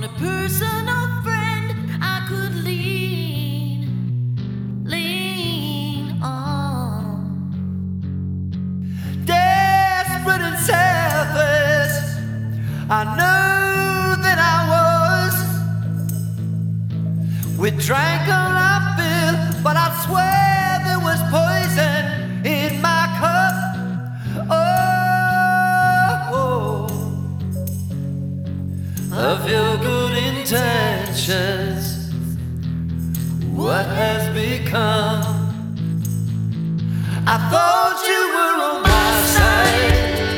want a personal friend I could lean on. Desperate and selfish, I know that I was. We drank